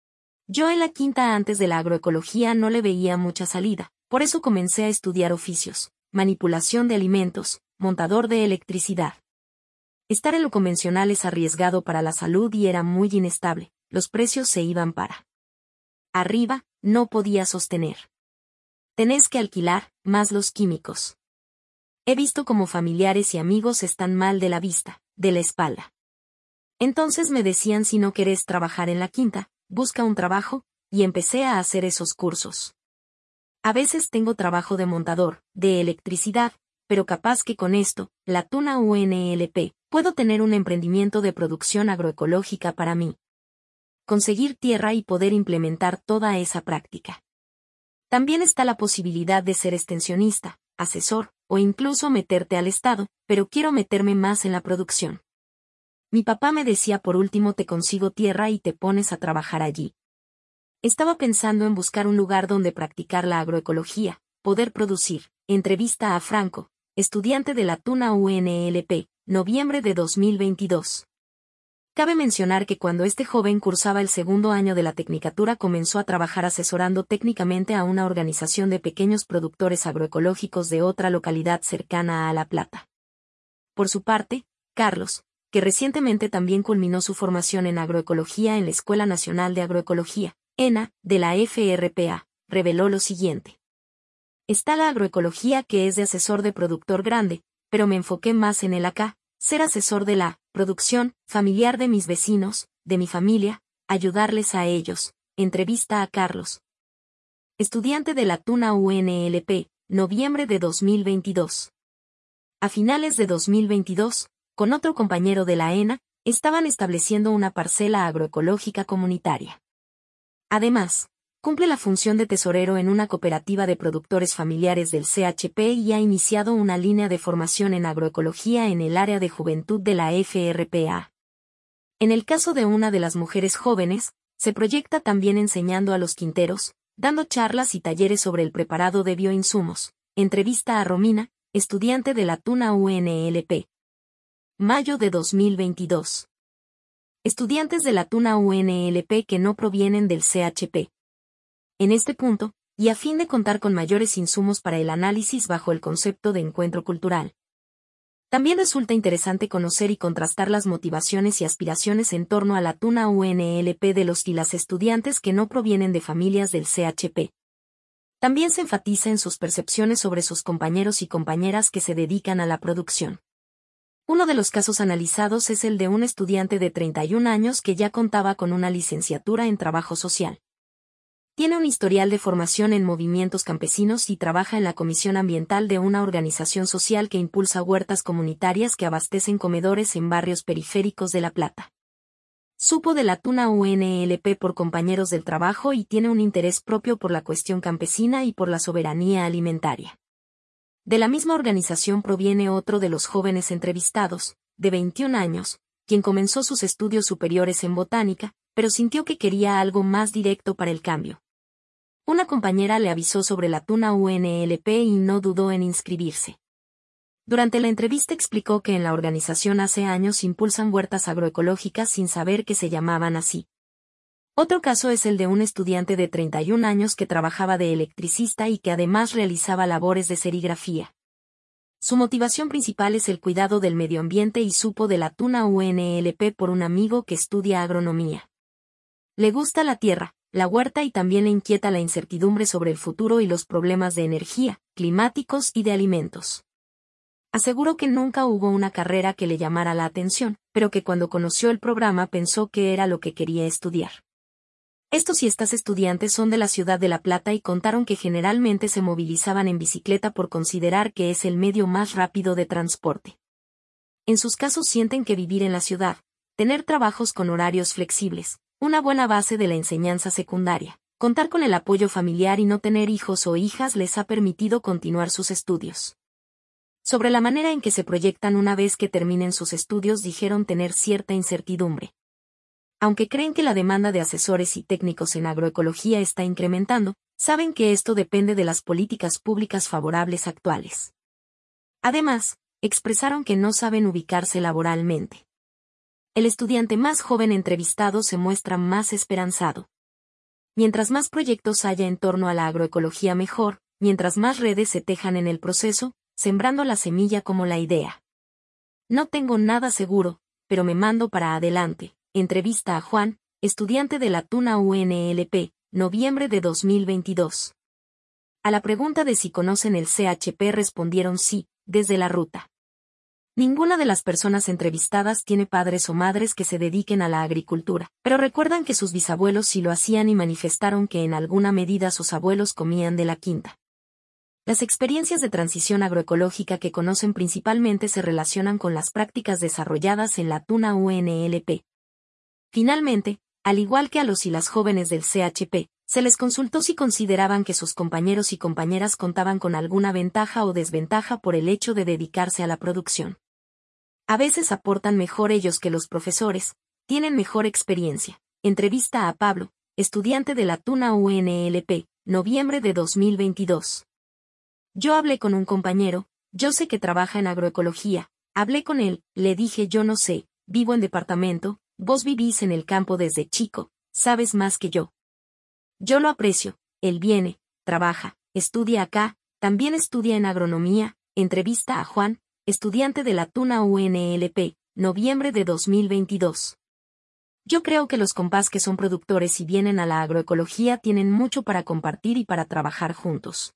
Yo en la quinta antes de la agroecología no le veía mucha salida, por eso comencé a estudiar oficios, manipulación de alimentos, montador de electricidad. Estar en lo convencional es arriesgado para la salud y era muy inestable, los precios se iban para arriba, no podía sostener. Tenés que alquilar, más los químicos. He visto como familiares y amigos están mal de la vista, de la espalda. Entonces me decían si no querés trabajar en la quinta, busca un trabajo, y empecé a hacer esos cursos. A veces tengo trabajo de montador, de electricidad, pero capaz que con esto, la Tuna UNLP, puedo tener un emprendimiento de producción agroecológica para mí. Conseguir tierra y poder implementar toda esa práctica. También está la posibilidad de ser extensionista, asesor, o incluso meterte al Estado, pero quiero meterme más en la producción. Mi papá me decía por último te consigo tierra y te pones a trabajar allí. Estaba pensando en buscar un lugar donde practicar la agroecología, poder producir. Entrevista a Franco, estudiante de la Tuna UNLP, noviembre de 2022. Cabe mencionar que cuando este joven cursaba el segundo año de la Tecnicatura comenzó a trabajar asesorando técnicamente a una organización de pequeños productores agroecológicos de otra localidad cercana a La Plata. Por su parte, Carlos, que recientemente también culminó su formación en agroecología en la Escuela Nacional de Agroecología, ENA, de la FRPA, reveló lo siguiente. Está la agroecología que es de asesor de productor grande, pero me enfoqué más en el acá, ser asesor de la producción familiar de mis vecinos, de mi familia, ayudarles a ellos. Entrevista a Carlos. Estudiante de la Tuna UNLP, noviembre de 2022. A finales de 2022, con otro compañero de la ENA, estaban estableciendo una parcela agroecológica comunitaria. Además, cumple la función de tesorero en una cooperativa de productores familiares del CHP y ha iniciado una línea de formación en agroecología en el área de juventud de la FRPA. En el caso de una de las mujeres jóvenes, se proyecta también enseñando a los quinteros, dando charlas y talleres sobre el preparado de bioinsumos. Entrevista a Romina, estudiante de la Tuna UNLP. Mayo de 2022. Estudiantes de la Tuna UNLP que no provienen del CHP. En este punto, y a fin de contar con mayores insumos para el análisis bajo el concepto de encuentro cultural, También resulta interesante conocer y contrastar las motivaciones y aspiraciones en torno a la TUNA UNLP de los y las estudiantes que no provienen de familias del CHP. También se enfatiza en sus percepciones sobre sus compañeros y compañeras que se dedican a la producción. Uno de los casos analizados es el de un estudiante de 31 años que ya contaba con una licenciatura en trabajo social. Tiene un historial de formación en movimientos campesinos y trabaja en la comisión ambiental de una organización social que impulsa huertas comunitarias que abastecen comedores en barrios periféricos de La Plata. Supo de la TUNA UNLP por compañeros del trabajo y tiene un interés propio por la cuestión campesina y por la soberanía alimentaria. De la misma organización proviene otro de los jóvenes entrevistados, de 21 años, quien comenzó sus estudios superiores en botánica, pero sintió que quería algo más directo para el cambio. Una compañera le avisó sobre la TUNA UNLP y no dudó en inscribirse. Durante la entrevista explicó que en la organización hace años impulsan huertas agroecológicas sin saber que se llamaban así. Otro caso es el de un estudiante de 31 años que trabajaba de electricista y que además realizaba labores de serigrafía. Su motivación principal es el cuidado del medio ambiente y supo de la TUNA UNLP por un amigo que estudia agronomía. Le gusta la tierra, la huerta y también le inquieta la incertidumbre sobre el futuro y los problemas de energía, climáticos y de alimentos. Aseguró que nunca hubo una carrera que le llamara la atención, pero que cuando conoció el programa pensó que era lo que quería estudiar. Estos y estas estudiantes son de la ciudad de La Plata y contaron que generalmente se movilizaban en bicicleta por considerar que es el medio más rápido de transporte. En sus casos sienten que vivir en la ciudad, tener trabajos con horarios flexibles, una buena base de la enseñanza secundaria, contar con el apoyo familiar y no tener hijos o hijas les ha permitido continuar sus estudios. Sobre la manera en que se proyectan una vez que terminen sus estudios dijeron tener cierta incertidumbre. Aunque creen que la demanda de asesores y técnicos en agroecología está incrementando, saben que esto depende de las políticas públicas favorables actuales. Además, expresaron que no saben ubicarse laboralmente. El estudiante más joven entrevistado se muestra más esperanzado. Mientras más proyectos haya en torno a la agroecología mejor, mientras más redes se tejan en el proceso, sembrando la semilla como la idea. No tengo nada seguro, pero me mando para adelante. Entrevista a Juan, estudiante de la TUNA UNLP, noviembre de 2022. A la pregunta de si conocen el CHP respondieron sí, desde la ruta. Ninguna de las personas entrevistadas tiene padres o madres que se dediquen a la agricultura, pero recuerdan que sus bisabuelos sí lo hacían y manifestaron que en alguna medida sus abuelos comían de la quinta. Las experiencias de transición agroecológica que conocen principalmente se relacionan con las prácticas desarrolladas en la TUNA UNLP. Finalmente, al igual que a los y las jóvenes del CHP, se les consultó si consideraban que sus compañeros y compañeras contaban con alguna ventaja o desventaja por el hecho de dedicarse a la producción. A veces aportan mejor ellos que los profesores, tienen mejor experiencia. Entrevista a Pablo, estudiante de la TUNA UNLP, noviembre de 2022. Yo hablé con un compañero, yo sé que trabaja en agroecología, hablé con él, le dije yo no sé, vivo en departamento, vos vivís en el campo desde chico, sabes más que yo. Yo lo aprecio, él viene, trabaja, estudia acá, también estudia en agronomía. Entrevista a Juan, estudiante de la TUNA UNLP, noviembre de 2022. Yo creo que los compás que son productores y vienen a la agroecología tienen mucho para compartir y para trabajar juntos.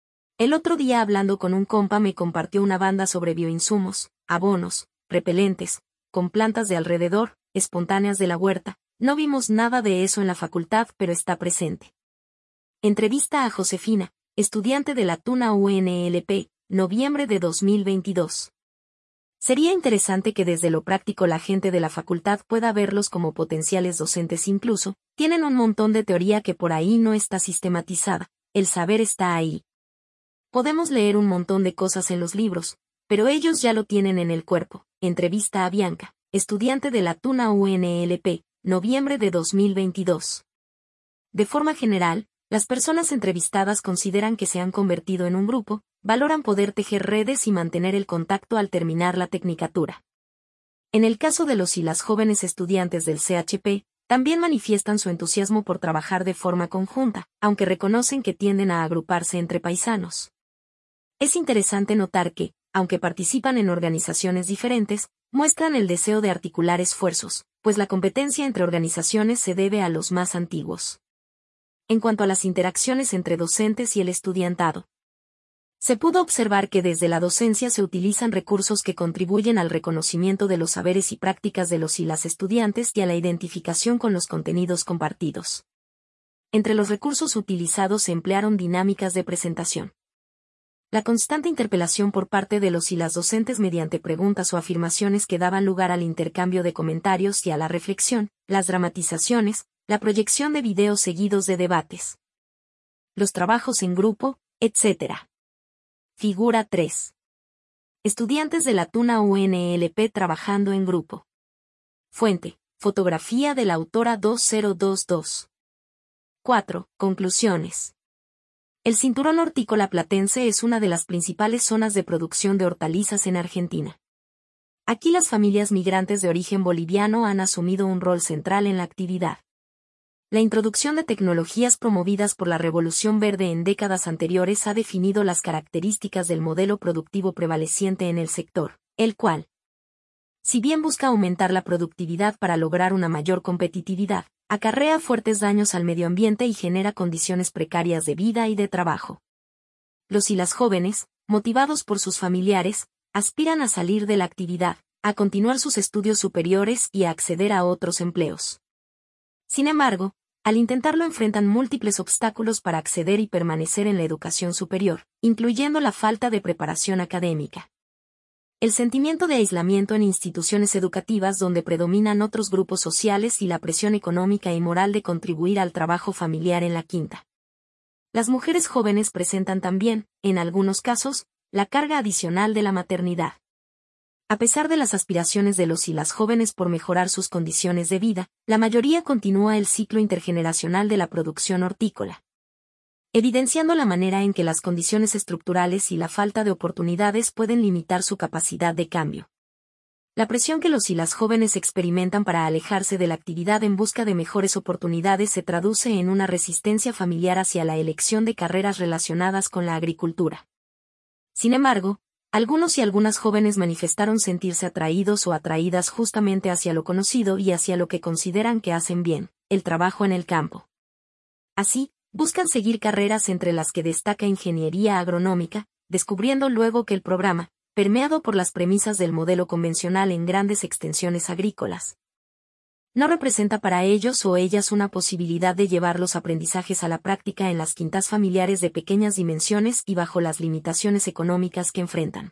El otro día hablando con un compa me compartió una banda sobre bioinsumos, abonos, repelentes, con plantas de alrededor, espontáneas de la huerta. No vimos nada de eso en la facultad, pero está presente. Entrevista a Josefina, estudiante de la TUNA UNLP, noviembre de 2022. Sería interesante que desde lo práctico la gente de la facultad pueda verlos como potenciales docentes incluso, tienen un montón de teoría que por ahí no está sistematizada, el saber está ahí. Podemos leer un montón de cosas en los libros, pero ellos ya lo tienen en el cuerpo. Entrevista a Bianca, estudiante de la TUNA UNLP, noviembre de 2022. De forma general, las personas entrevistadas consideran que se han convertido en un grupo, valoran poder tejer redes y mantener el contacto al terminar la tecnicatura. En el caso de los y las jóvenes estudiantes del CHP, también manifiestan su entusiasmo por trabajar de forma conjunta, aunque reconocen que tienden a agruparse entre paisanos. Es interesante notar que, aunque participan en organizaciones diferentes, muestran el deseo de articular esfuerzos, pues la competencia entre organizaciones se debe a los más antiguos. En cuanto a las interacciones entre docentes y el estudiantado, se pudo observar que desde la docencia se utilizan recursos que contribuyen al reconocimiento de los saberes y prácticas de los y las estudiantes y a la identificación con los contenidos compartidos. Entre los recursos utilizados se emplearon dinámicas de presentación. La constante interpelación por parte de los y las docentes mediante preguntas o afirmaciones que daban lugar al intercambio de comentarios y a la reflexión, las dramatizaciones, la proyección de videos seguidos de debates, los trabajos en grupo, etc. Figura 3. Estudiantes de la Tuna UNLP trabajando en grupo. Fuente: fotografía de la autora 2022. 4. Conclusiones. El cinturón hortícola platense es una de las principales zonas de producción de hortalizas en Argentina. Aquí las familias migrantes de origen boliviano han asumido un rol central en la actividad. La introducción de tecnologías promovidas por la Revolución Verde en décadas anteriores ha definido las características del modelo productivo prevaleciente en el sector, el cual, si bien busca aumentar la productividad para lograr una mayor competitividad, acarrea fuertes daños al medio ambiente y genera condiciones precarias de vida y de trabajo. Los y las jóvenes, motivados por sus familiares, aspiran a salir de la actividad, a continuar sus estudios superiores y a acceder a otros empleos. Sin embargo, al intentarlo enfrentan múltiples obstáculos para acceder y permanecer en la educación superior, incluyendo la falta de preparación académica, el sentimiento de aislamiento en instituciones educativas donde predominan otros grupos sociales y la presión económica y moral de contribuir al trabajo familiar en la quinta. Las mujeres jóvenes presentan también, en algunos casos, la carga adicional de la maternidad. A pesar de las aspiraciones de los y las jóvenes por mejorar sus condiciones de vida, la mayoría continúa el ciclo intergeneracional de la producción hortícola, evidenciando la manera en que las condiciones estructurales y la falta de oportunidades pueden limitar su capacidad de cambio. La presión que los y las jóvenes experimentan para alejarse de la actividad en busca de mejores oportunidades se traduce en una resistencia familiar hacia la elección de carreras relacionadas con la agricultura. Sin embargo, algunos y algunas jóvenes manifestaron sentirse atraídos o atraídas justamente hacia lo conocido y hacia lo que consideran que hacen bien, el trabajo en el campo. Así, buscan seguir carreras entre las que destaca ingeniería agronómica, descubriendo luego que el programa, permeado por las premisas del modelo convencional en grandes extensiones agrícolas, no representa para ellos o ellas una posibilidad de llevar los aprendizajes a la práctica en las quintas familiares de pequeñas dimensiones y bajo las limitaciones económicas que enfrentan.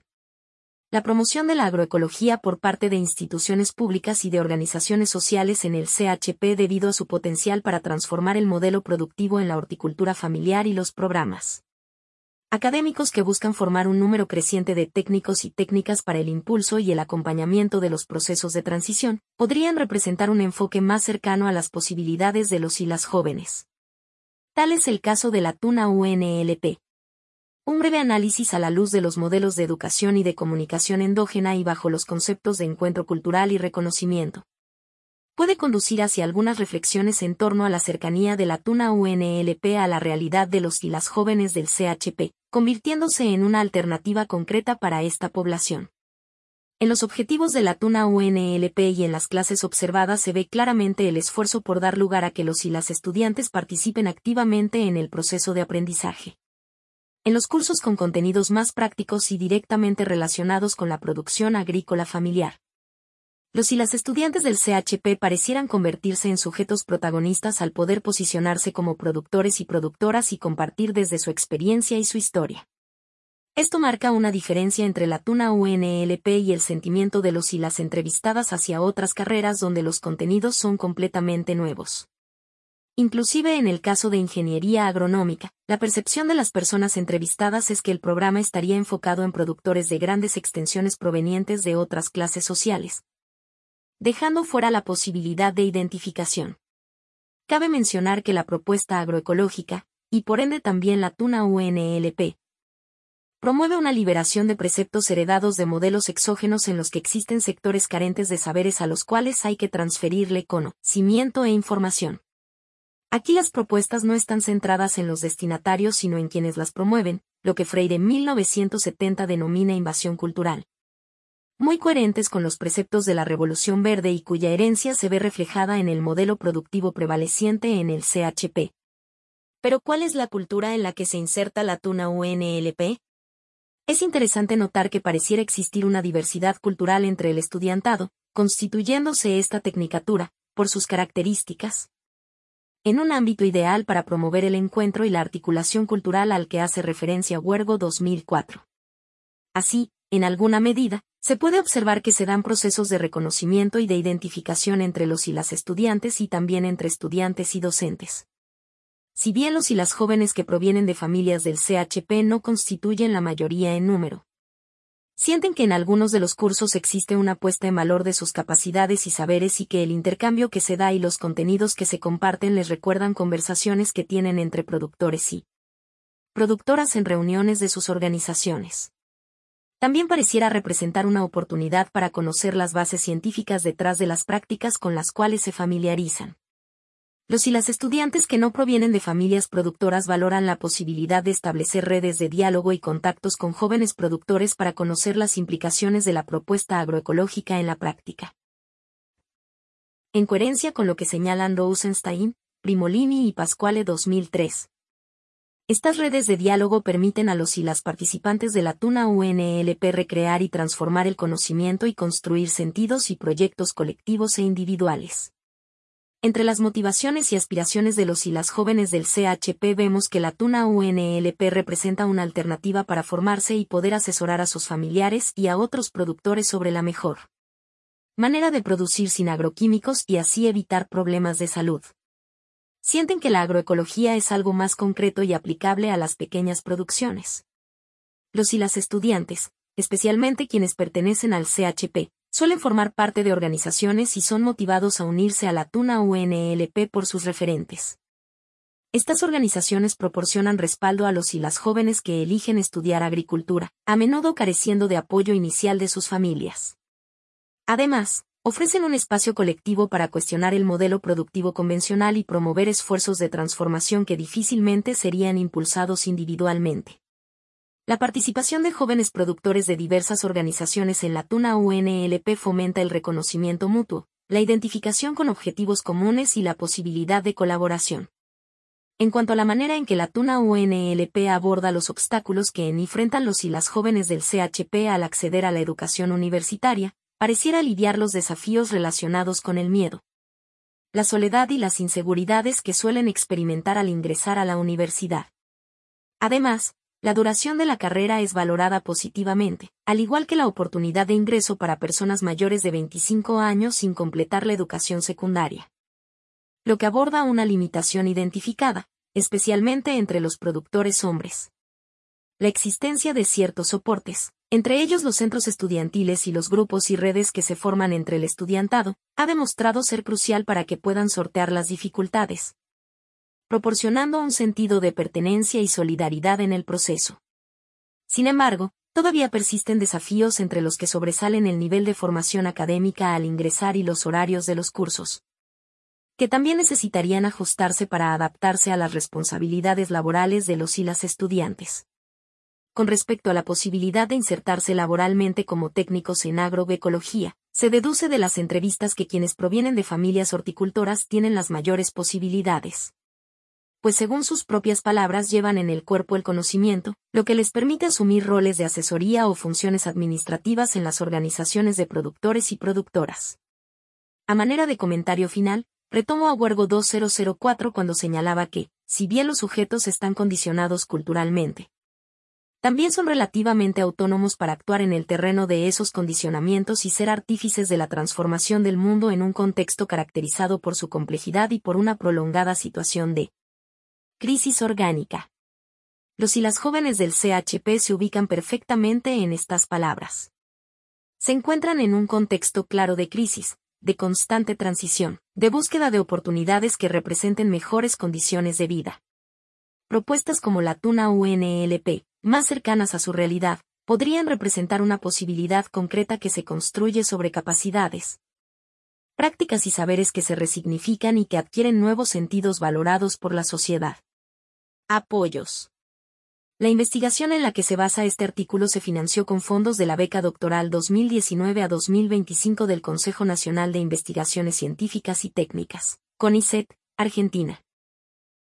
La promoción de la agroecología por parte de instituciones públicas y de organizaciones sociales en el CHP debido a su potencial para transformar el modelo productivo en la horticultura familiar y los programas académicos que buscan formar un número creciente de técnicos y técnicas para el impulso y el acompañamiento de los procesos de transición, podrían representar un enfoque más cercano a las posibilidades de los y las jóvenes. Tal es el caso de la Tuna UNLP. Un breve análisis a la luz de los modelos de educación y de comunicación endógena y bajo los conceptos de encuentro cultural y reconocimiento puede conducir hacia algunas reflexiones en torno a la cercanía de la Tuna UNLP a la realidad de los y las jóvenes del CHP, convirtiéndose en una alternativa concreta para esta población. En los objetivos de la Tuna UNLP y en las clases observadas se ve claramente el esfuerzo por dar lugar a que los y las estudiantes participen activamente en el proceso de aprendizaje. En los cursos con contenidos más prácticos y directamente relacionados con la producción agrícola familiar, los y las estudiantes del CHP parecieran convertirse en sujetos protagonistas al poder posicionarse como productores y productoras y compartir desde su experiencia y su historia. Esto marca una diferencia entre la Tuna UNLP y el sentimiento de los y las entrevistadas hacia otras carreras donde los contenidos son completamente nuevos. Inclusive en el caso de ingeniería agronómica, la percepción de las personas entrevistadas es que el programa estaría enfocado en productores de grandes extensiones provenientes de otras clases sociales, dejando fuera la posibilidad de identificación. Cabe mencionar que la propuesta agroecológica, y por ende también la Tuna UNLP, promueve una liberación de preceptos heredados de modelos exógenos en los que existen sectores carentes de saberes a los cuales hay que transferirle conocimiento e información. Aquí las propuestas no están centradas en los destinatarios sino en quienes las promueven, lo que Freire en 1970 denomina invasión cultural. Muy coherentes con los preceptos de la Revolución Verde y cuya herencia se ve reflejada en el modelo productivo prevaleciente en el CHP. Pero ¿cuál es la cultura en la que se inserta la TUNA UNLP? Es interesante notar que pareciera existir una diversidad cultural entre el estudiantado, constituyéndose esta tecnicatura, por sus características, en un ámbito ideal para promover el encuentro y la articulación cultural al que hace referencia Huergo 2004. Así, en alguna medida, se puede observar que se dan procesos de reconocimiento y de identificación entre los y las estudiantes y también entre estudiantes y docentes. Si bien los y las jóvenes que provienen de familias del CHP no constituyen la mayoría en número, sienten que en algunos de los cursos existe una puesta en valor de sus capacidades y saberes y que el intercambio que se da y los contenidos que se comparten les recuerdan conversaciones que tienen entre productores y productoras en reuniones de sus organizaciones. También pareciera representar una oportunidad para conocer las bases científicas detrás de las prácticas con las cuales se familiarizan. Los y las estudiantes que no provienen de familias productoras valoran la posibilidad de establecer redes de diálogo y contactos con jóvenes productores para conocer las implicaciones de la propuesta agroecológica en la práctica. En coherencia con lo que señalan Rosenstein, Primolini y Pasquale 2003. Estas redes de diálogo permiten a los y las participantes de la TUNA UNLP recrear y transformar el conocimiento y construir sentidos y proyectos colectivos e individuales. Entre las motivaciones y aspiraciones de los y las jóvenes del CHP vemos que la TUNA UNLP representa una alternativa para formarse y poder asesorar a sus familiares y a otros productores sobre la mejor manera de producir sin agroquímicos y así evitar problemas de salud. Sienten que la agroecología es algo más concreto y aplicable a las pequeñas producciones. Los y las estudiantes, especialmente quienes pertenecen al CHP, suelen formar parte de organizaciones y son motivados a unirse a la TUNA UNLP por sus referentes. Estas organizaciones proporcionan respaldo a los y las jóvenes que eligen estudiar agricultura, a menudo careciendo de apoyo inicial de sus familias. Además, ofrecen un espacio colectivo para cuestionar el modelo productivo convencional y promover esfuerzos de transformación que difícilmente serían impulsados individualmente. La participación de jóvenes productores de diversas organizaciones en la TUNA UNLP fomenta el reconocimiento mutuo, la identificación con objetivos comunes y la posibilidad de colaboración. En cuanto a la manera en que la TUNA UNLP aborda los obstáculos que enfrentan los y las jóvenes del CHP al acceder a la educación universitaria, pareciera aliviar los desafíos relacionados con el miedo, la soledad y las inseguridades que suelen experimentar al ingresar a la universidad. Además, la duración de la carrera es valorada positivamente, al igual que la oportunidad de ingreso para personas mayores de 25 años sin completar la educación secundaria. Lo que aborda una limitación identificada, especialmente entre los productores hombres. La existencia de ciertos soportes, entre ellos los centros estudiantiles y los grupos y redes que se forman entre el estudiantado, ha demostrado ser crucial para que puedan sortear las dificultades, proporcionando un sentido de pertenencia y solidaridad en el proceso. Sin embargo, todavía persisten desafíos entre los que sobresalen el nivel de formación académica al ingresar y los horarios de los cursos, que también necesitarían ajustarse para adaptarse a las responsabilidades laborales de los y las estudiantes. Con respecto a la posibilidad de insertarse laboralmente como técnicos en agroecología, se deduce de las entrevistas que quienes provienen de familias horticultoras tienen las mayores posibilidades, pues según sus propias palabras llevan en el cuerpo el conocimiento, lo que les permite asumir roles de asesoría o funciones administrativas en las organizaciones de productores y productoras. A manera de comentario final, retomo a Huergo 2004 cuando señalaba que, si bien los sujetos están condicionados culturalmente, también son relativamente autónomos para actuar en el terreno de esos condicionamientos y ser artífices de la transformación del mundo en un contexto caracterizado por su complejidad y por una prolongada situación de crisis orgánica. Los y las jóvenes del CHP se ubican perfectamente en estas palabras. Se encuentran en un contexto claro de crisis, de constante transición, de búsqueda de oportunidades que representen mejores condiciones de vida. Propuestas como la TUNA UNLP, más cercanas a su realidad, podrían representar una posibilidad concreta que se construye sobre capacidades, prácticas y saberes que se resignifican y que adquieren nuevos sentidos valorados por la sociedad. Apoyos. La investigación en la que se basa este artículo se financió con fondos de la Beca Doctoral 2019 a 2025 del Consejo Nacional de Investigaciones Científicas y Técnicas, CONICET, Argentina.